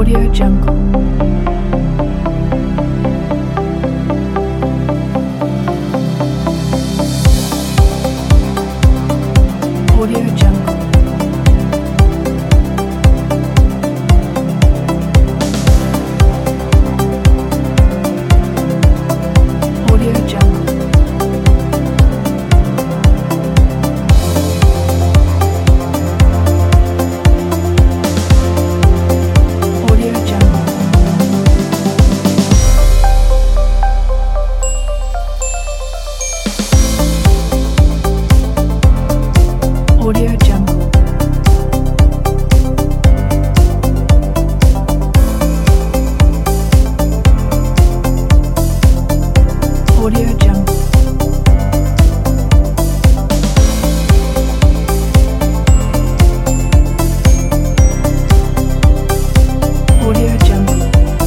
Audio Jungle. Audio Jungle. Audio Jungle. Audio Jungle. Audio Jungle. Audio Jungle. Audio Jungle.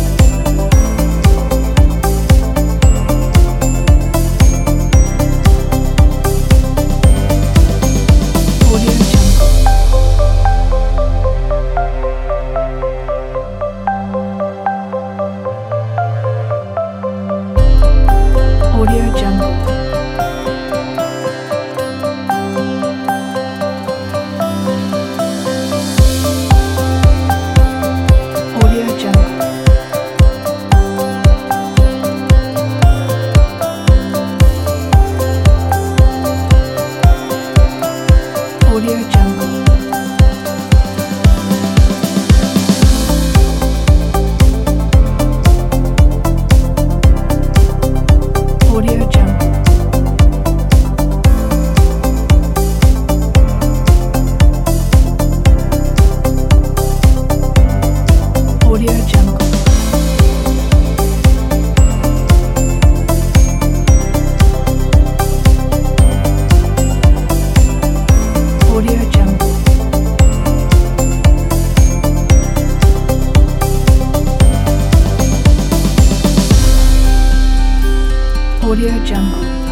Audio Jungle. Audio Jungle. Audio Jungle. Audio Jungle. Audio Jungle. Audio Jungle. Audio Jungle. Audio Jungle.